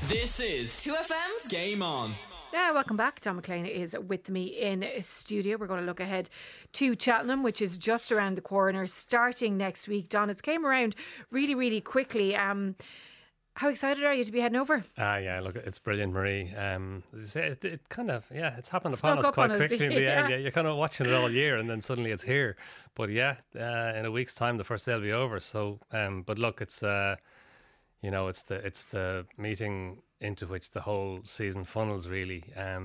This is 2FM's Game On. Yeah, welcome back. John McClean is with me in studio. We're going to look ahead to Cheltenham, which is just around the corner, starting next week. Don, it's came around really, really quickly. How excited are you to be heading over? Yeah, look, it's brilliant, Marie. As you say, it kind of, it's happened Snuck upon us up quite on us, quickly in the yeah. end. Yeah, you're kind of watching it all year and then suddenly it's here. But yeah, in a week's time, the first day will be over. So, but look, it's, it's the meeting into which the whole season funnels really.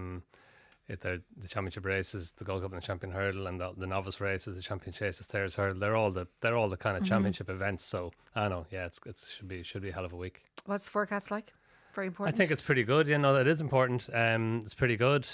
The championship races, the Gold Cup and the Champion Hurdle, and the novice races, the Champion Chase, the Stairs Hurdle. They're all the kind of championship events. So I know, it should be a hell of a week. What's the forecast like? Very important. I think it's pretty good. That is important. It's pretty good.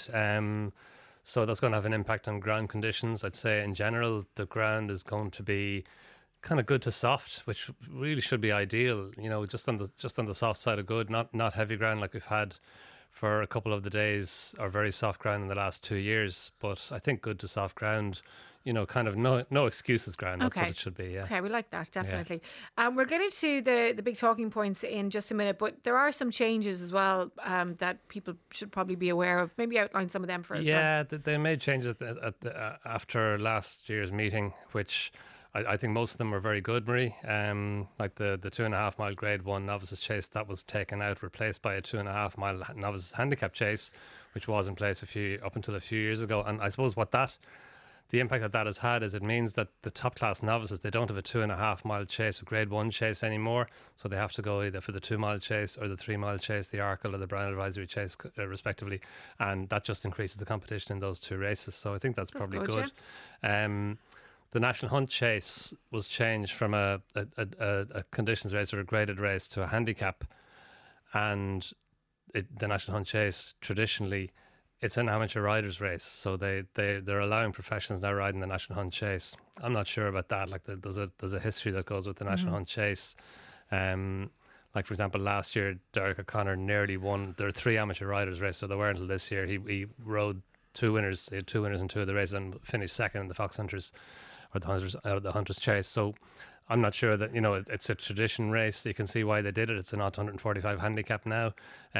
So that's going to have an impact on ground conditions. I'd say in general, the ground is going to be kind of good to soft, which really should be ideal. Just on the soft side of good, not heavy ground like we've had for a couple of the days, or very soft ground in the last 2 years. But I think good to soft ground, kind of no excuses ground. That's what it should be, yeah. Okay, we like that, definitely. Yeah. We're getting to the big talking points in just a minute, but there are some changes as well that people should probably be aware of. Maybe outline some of them for us. Yeah, they made changes after last year's meeting, which I think most of them were very good, Marie. Like the 2.5 mile grade 1 novices chase, that was taken out, replaced by a 2.5 mile novices handicap chase, which was in place up until a few years ago. And I suppose the impact that has had is it means that the top class novices, they don't have a 2.5 mile chase, a grade 1 chase anymore. So they have to go either for the 2 mile chase or the 3 mile chase, the Arkle or the Brown Advisory chase, respectively. And that just increases the competition in those two races. So I think that's probably good. Yeah. The National Hunt Chase was changed from a conditions race or a graded race to a handicap. And the National Hunt Chase, traditionally, it's an amateur riders race. So they're allowing professionals now riding the National Hunt Chase. I'm not sure about that. Like there's a history that goes with the National Hunt Chase. Like, for example, last year, Derek O'Connor nearly won. There are 3 amateur riders races, so they weren't until this year. He rode 2 winners. He had 2 winners in 2 of the races and finished second in the Fox Hunters or the Hunters Chase. So I'm not sure that, it's a tradition race. You can see why they did it. It's an 145 handicap now.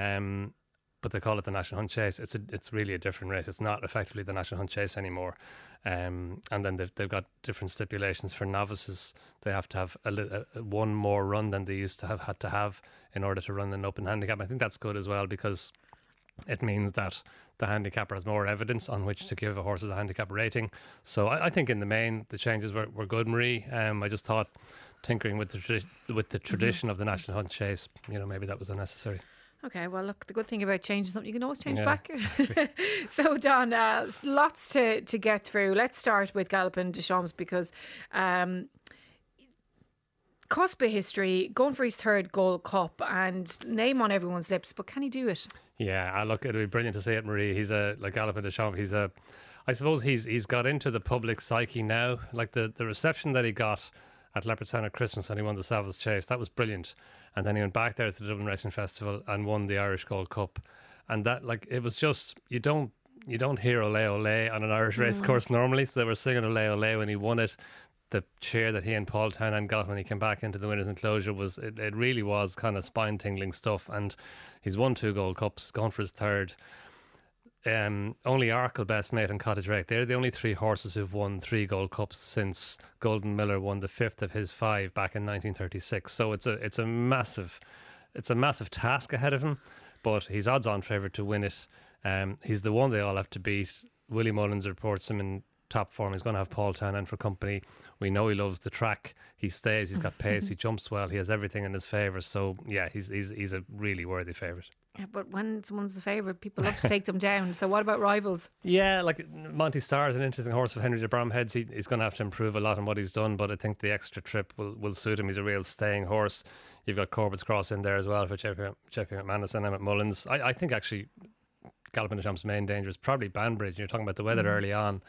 But they call it the National Hunt Chase. It's really a different race. It's not effectively the National Hunt Chase anymore. And then they've got different stipulations for novices. They have to have one more run than they used to had to have in order to run an open handicap. I think that's good as well, because it means that the handicapper has more evidence on which to give a horse as a handicap rating. So I think in the main, the changes were good, Marie. I just thought tinkering with the tradition of the National Hunt Chase, maybe that was unnecessary. Okay, well, look, the good thing about changing something, you can always change back. Exactly. So, Don, lots to get through. Let's start with Galopin Des Champs, because cusp of history, going for his 3rd Gold Cup, and name on everyone's lips, but can he do it? Yeah, look, it'd be brilliant to see it, Marie. He's like Galopin Des Champs. I suppose he's got into the public psyche now. Like the reception that he got at Leopardstown at Christmas when he won the Savills Chase, that was brilliant. And then he went back there to the Dublin Racing Festival and won the Irish Gold Cup. And that, it was just, you don't hear ole ole on an Irish race course normally. So they were singing ole ole when he won it. The cheer that he and Paul Townend got when he came back into the winners' enclosure it really was kind of spine-tingling stuff. And he's won 2 Gold Cups, going for his 3rd. Only Arkle, Best Mate and Cottage Rake, they're the only 3 horses who've won 3 Gold Cups since Golden Miller won the 5th of his 5 back in 1936. So it's a massive task ahead of him, but he's odds-on favourite to win it. He's the one they all have to beat. Willie Mullins reports him in top form. He's going to have Paul Townend for company. We know he loves the track. He stays. He's got pace. He jumps well. He has everything in his favour. So yeah, he's a really worthy favourite. Yeah, but when someone's the favourite, people love to take them down. So what about rivals? Yeah, like Monty Starr is an interesting horse of Henry de Bromhead's. He's going to have to improve a lot on what he's done, but I think the extra trip will suit him. He's a real staying horse. You've got Corbett's Cross in there as well for Jeffrey McManus and Emmett Mullins. I think actually Galopin Des Champs' main danger is probably Banbridge. You're talking about the weather early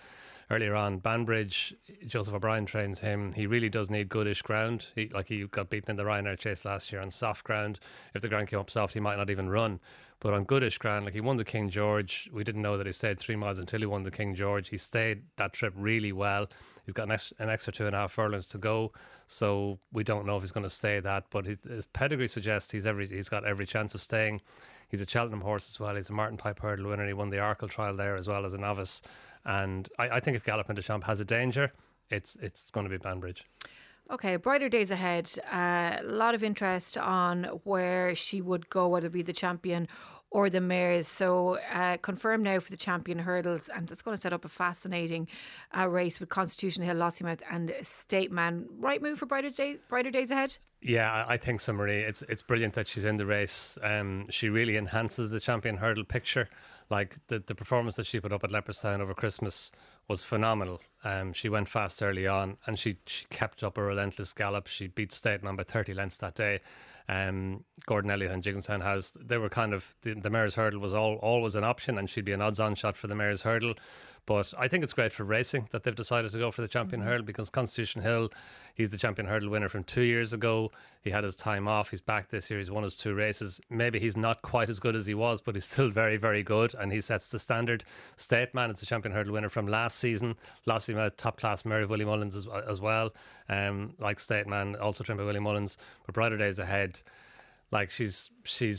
earlier on. Banbridge, Joseph O'Brien trains him. He really does need goodish ground. He got beaten in the Ryanair Chase last year on soft ground. If the ground came up soft, he might not even run. But on goodish ground, like he won the King George. We didn't know that he stayed 3 miles until he won the King George. He stayed that trip really well. He's got an extra 2.5 furlongs to go, so we don't know if he's going to stay that. But his pedigree suggests he's got every chance of staying. He's a Cheltenham horse as well. He's a Martin Pipe hurdle winner. He won the Arkle trial there as well as a novice. And I think if Galopin Des Champs has a danger, it's going to be Banbridge. Okay, brighter days ahead. A lot of interest on where she would go, whether it be the champion or the mares. So confirmed now for the champion hurdles, and that's going to set up a fascinating race with Constitution Hill, Lossiemouth and State Man. Right move for brighter days ahead? Yeah, I think so, Marie. It's brilliant that she's in the race. She really enhances the champion hurdle picture. Like the performance that she put up at Leopardstown over Christmas was phenomenal. She went fast early on, and she kept up a relentless gallop. She beat State Man by 30 lengths that day. Gordon Elliott and Gigginstown House, they were kind of the mare's hurdle was always an option, and she'd be an odds-on shot for the mare's hurdle. But I think it's great for racing that they've decided to go for the champion hurdle, because Constitution Hill, he's the champion hurdle winner from 2 years ago. He had his time off. He's back this year. He's won his 2 races. Maybe he's not quite as good as he was, but he's still very, very good, and he sets the standard. State Man is the champion hurdle winner from last season. Lossiemouth, top class Mary of Willie Mullins as well. Like State Man, also trained by Willie Mullins. But brighter days ahead. Like she's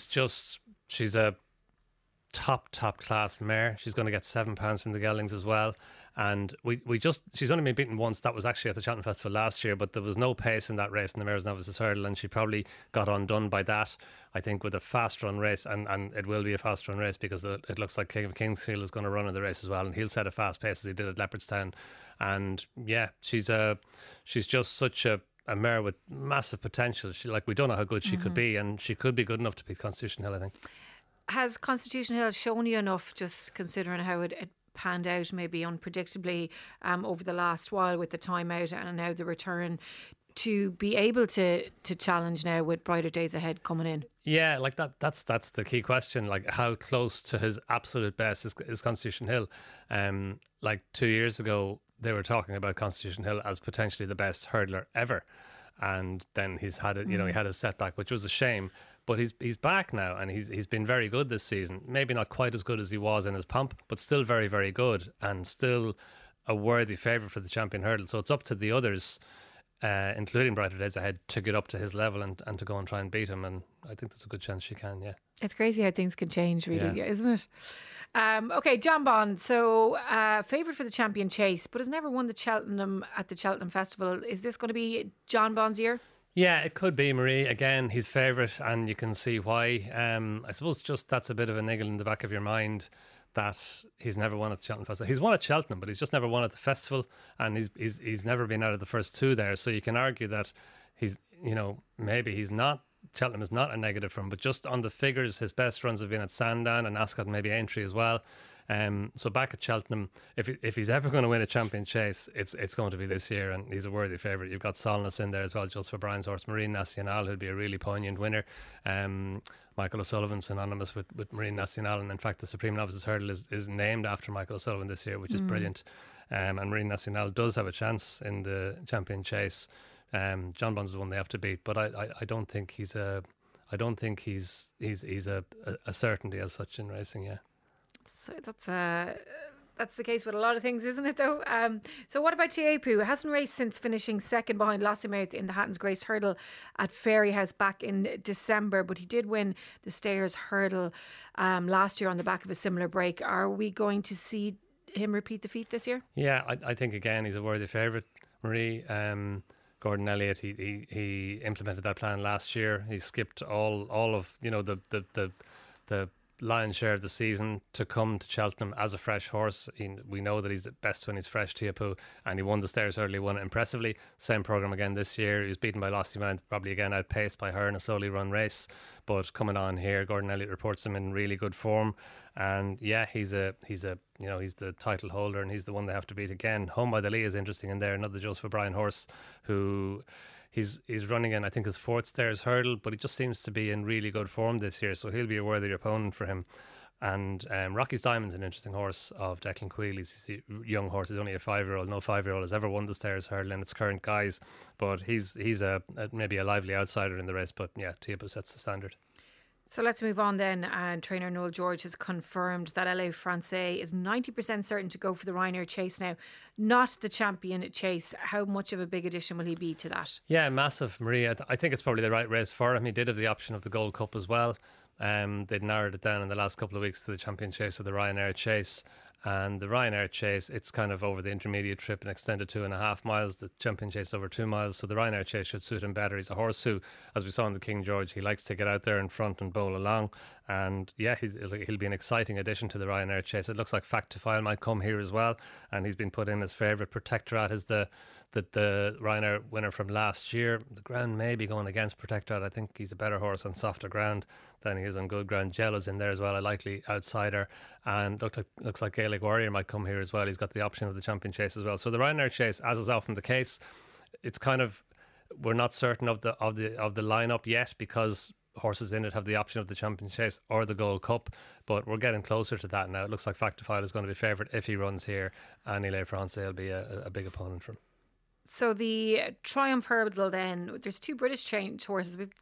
a top class mare. She's going to get £7 from the geldings as well. And she's only been beaten once. That was actually at the Cheltenham Festival last year, but there was no pace in that race in the Mares Novices Hurdle, and she probably got undone by that. I think with a fast run race, and it will be a fast run race, because it looks like King of Kingsfield is going to run in the race as well, and he'll set a fast pace as he did at Leopardstown. And yeah, she's just such a mare with massive potential. We don't know how good she could be, and she could be good enough to beat Constitution Hill, I think. Has Constitution Hill shown you enough, just considering how it panned out maybe unpredictably over the last while with the timeout and now the return, to be able to challenge now with brighter days ahead coming in? Yeah, like that's the key question. Like, how close to his absolute best is Constitution Hill? Like 2 years ago, they were talking about Constitution Hill as potentially the best hurdler ever, and then he's had it. He had a setback, which was a shame. But he's back now, and he's been very good this season. Maybe not quite as good as he was in his pomp, but still very, very good, and still a worthy favourite for the champion hurdle. So it's up to the others, including brighter days ahead, to get up to his level and to go and try and beat him. And I think there's a good chance she can. Yeah, it's crazy how things can change, really, isn't it? Okay, John Bond. So favourite for the champion chase, but has never won the Cheltenham at the Cheltenham Festival. Is this going to be John Bond's year? Yeah, it could be, Marie. Again, he's favourite, and you can see why. I suppose just that's a bit of a niggle in the back of your mind, that he's never won at the Cheltenham Festival. He's won at Cheltenham, but he's just never won at the festival, and he's never been out of the first 2 there. So you can argue that maybe he's not. Cheltenham is not a negative for him, but just on the figures, his best runs have been at Sandown and Ascot, and maybe Aintree as well. So back at Cheltenham, if he's ever going to win a champion chase, it's going to be this year, and he's a worthy favourite. You've got Solness in there as well, Joseph O'Brien's horse, Marine Nationale, who'd be a really poignant winner. Michael O'Sullivan, synonymous with Marine Nationale, and in fact the Supreme Novices Hurdle is named after Michael O'Sullivan this year, which is brilliant. And Marine Nationale does have a chance in the champion chase. John Bond's the one they have to beat, but I don't think he's a certainty as such in racing. Yeah. So that's the case with a lot of things, isn't it, though? So what about Tiepu? Hasn't raced since finishing second behind Lossiemouth in the Hatton's Grace Hurdle at Fairyhouse back in December, but he did win the Stayers Hurdle last year on the back of a similar break. Are we going to see him repeat the feat this year? Yeah, I think again he's a worthy favourite, Marie. Gordon Elliott, he implemented that plan last year. He skipped all of the lion's share of the season to come to Cheltenham as a fresh horse. We know that he's best when he's fresh, Tiepu, and he won the Stayers Hurdle. He won it impressively. Same programme again this year. He was beaten by Lossiemouth, probably again outpaced by her in a solely run race. But coming on here, Gordon Elliott reports him in really good form, and yeah, he's the title holder, and he's the one they have to beat again. Home by the Lee is interesting in there, another Joseph O'Brien horse who. He's running in, I think, his 4th Stayers Hurdle, but he just seems to be in really good form this year, so he'll be a worthy opponent for him. And Rocky's Diamond's an interesting horse of Declan Queeley's. He's a young horse. He's only a 5-year-old. No 5-year-old has ever won the Stayers Hurdle in its current guise. But he's maybe a lively outsider in the race. But yeah, Teahupoo sets the standard. So let's move on then. And trainer Noel George has confirmed that LA Francais is 90% certain to go for the Ryanair Chase now, not the Champion Chase. How much of a big addition will he be to that? Yeah, massive, Maria. I think it's probably the right race for him. He did have the option of the Gold Cup as well. They'd narrowed it down in the last couple of weeks to the Champion Chase or the Ryanair Chase. And the Ryanair Chase, it's kind of over the intermediate trip and extended 2.5 miles. The Champion Chase over 2 miles. So the Ryanair Chase should suit him better. He's a horse who, as we saw in the King George, he likes to get out there in front and bowl along. And yeah, he'll be an exciting addition to the Ryanair Chase. It looks like Fact to File might come here as well. And he's been put in as favourite. Protectorat is the Ryanair winner from last year. The ground may be going against Protectorat. I think he's a better horse on softer ground than he is on good ground. Jella's in there as well, a likely outsider. And looks like Gaelic Warrior might come here as well. He's got the option of the Champion Chase as well. So the Ryanair Chase, as is often the case, it's kind of, we're not certain of the lineup yet because horses in it have the option of the Champion Chase or the Gold Cup, but we're getting closer to that now. It looks like Fact to File is going to be favourite if he runs here, and LA Francais will be a big opponent for him. So the Triumph Hurdle then, there's 2 British trained horses. We've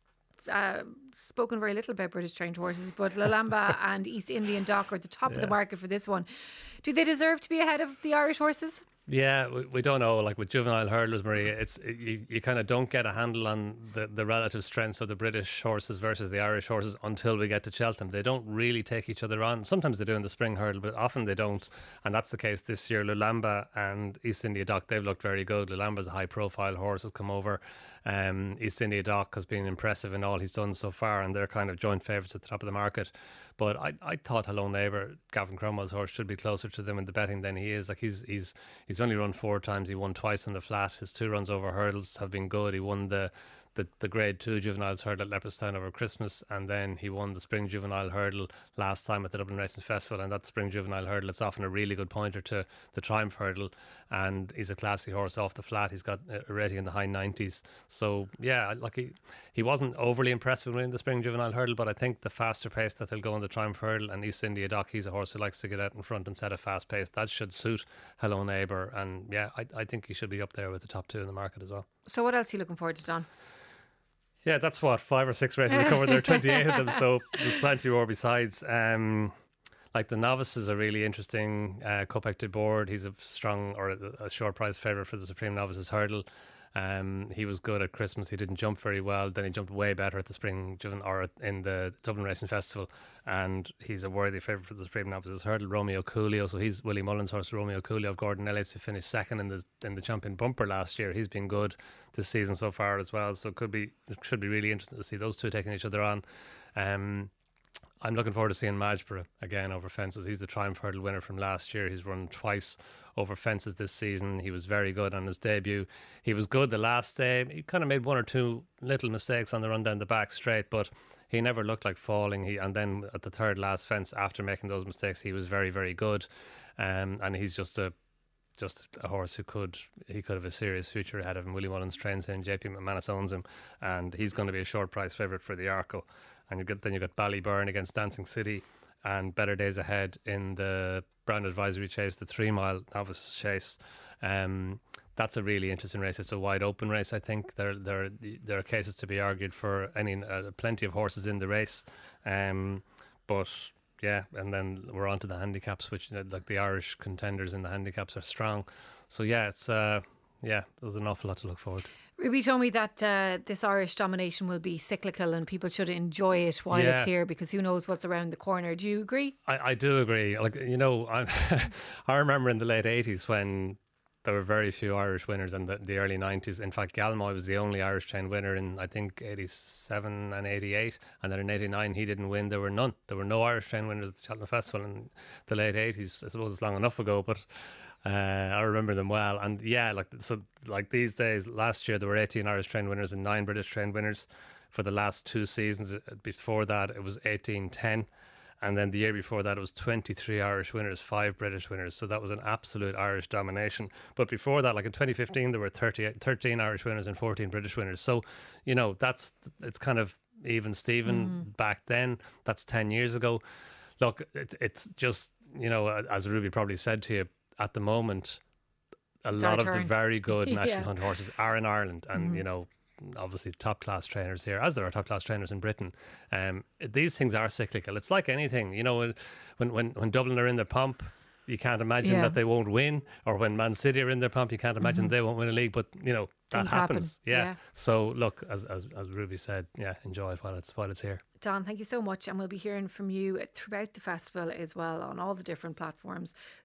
spoken very little about British trained horses, but Lalamba and East Indian Dock are at the top of the market for this one. Do they deserve to be ahead of the Irish horses? Yeah, we don't know. Like with juvenile hurdlers, Maria, you kind of don't get a handle on the relative strengths of the British horses versus the Irish horses until we get to Cheltenham. They don't really take each other on. Sometimes they do in the spring hurdle, but often they don't. And that's the case this year. Lulamba and East India Dock, they've looked very good. Lulamba's a high-profile horse, has come over. East India Dock has been impressive in all he's done so far, and they're kind of joint favourites at the top of the market. But I thought Hello Neighbour, Gavin Cromwell's horse, should be closer to them in the betting than he is. Like he's only run 4 times. He won twice on the flat. His 2 runs over hurdles have been good. He won the Grade 2 Juveniles Hurdle at Leopardstown over Christmas, and then he won the Spring Juvenile Hurdle last time at the Dublin Racing Festival. And that Spring Juvenile Hurdle, it's often a really good pointer to the Triumph Hurdle, and he's a classy horse off the flat. He's got a rating in the high 90s. So yeah, like he wasn't overly impressive winning the Spring Juvenile Hurdle, but I think the faster pace that they'll go on the Triumph Hurdle, and East India Dock, he's a horse who likes to get out in front and set a fast pace. That should suit Hello Neighbour, and yeah, I think he should be up there with the top 2 in the market as well. So what else are you looking forward to, Don? Yeah, that's what, 5 or 6 races to cover. There are 28 of them, so there's plenty more besides. Like the Novice is a really interesting Kopek de Board. He's a strong or a short price favourite for the Supreme Novices Hurdle. He was good at Christmas. He didn't jump very well. Then he jumped way better at the Spring Juvenile or in the Dublin Racing Festival, and he's a worthy favourite for the Supreme Novices Hurdle. Romeo Coolio, so he's Willie Mullins' horse. Romeo Coolio of Gordon Ellis, who finished second in the Champion Bumper last year. He's been good this season so far as well. So should be really interesting to see those two taking each other on. I'm looking forward to seeing Majborough again over fences. He's the Triumph Hurdle winner from last year. He's run twice over fences this season. He was very good on his debut. He was good the last day. He kind of made 1 or 2 little mistakes on the run down the back straight, but he never looked like falling. And then at the third last fence, after making those mistakes, he was very, very good. And he's just a horse who could have a serious future ahead of him. Willie Mullins trains him, JP McManus owns him, and he's going to be a short price favourite for the Arkle. And you got Ballyburn against Dancing City, and Better Days Ahead in the Brown Advisory Chase, the 3 mile Novices Chase. That's a really interesting race. It's a wide open race. I think there are cases to be argued for plenty of horses in the race, but yeah, and then we're on to the handicaps, which like the Irish contenders in the handicaps are strong. So yeah, it's there's an awful lot to look forward to. Ruby told me that this Irish domination will be cyclical and people should enjoy it while it's here, because who knows what's around the corner. Do you agree? I do agree. Like, I remember in the late 80s when there were very few Irish winners, in the early 90s. In fact, Galmoy was the only Irish trained winner in, I think, 87 and 88. And then in 89, he didn't win. There were none. There were no Irish trained winners at the Cheltenham Festival in the late 80s. I suppose it's long enough ago, but I remember them well. And yeah, like these days, last year there were 18 Irish trained winners and 9 British trained winners. For the last 2 seasons before that, it was 18-10. And then the year before that, it was 23 Irish winners, 5 British winners. So that was an absolute Irish domination. But before that, like in 2015, there were 13 Irish winners and 14 British winners. So, it's kind of even Steven back then. That's 10 years ago. look, it's just, as Ruby probably said to you, at the moment, a lot of the very good National Hunt horses are in Ireland, and obviously top class trainers here, as there are top class trainers in Britain. These things are cyclical. It's like anything, when Dublin are in their pomp, you can't imagine that they won't win, or when Man City are in their pomp, you can't imagine they won't win a league. But that things happens. Happen. Yeah. So look, as Ruby said, enjoy it while it's here. Don, thank you so much, and we'll be hearing from you throughout the festival as well on all the different platforms.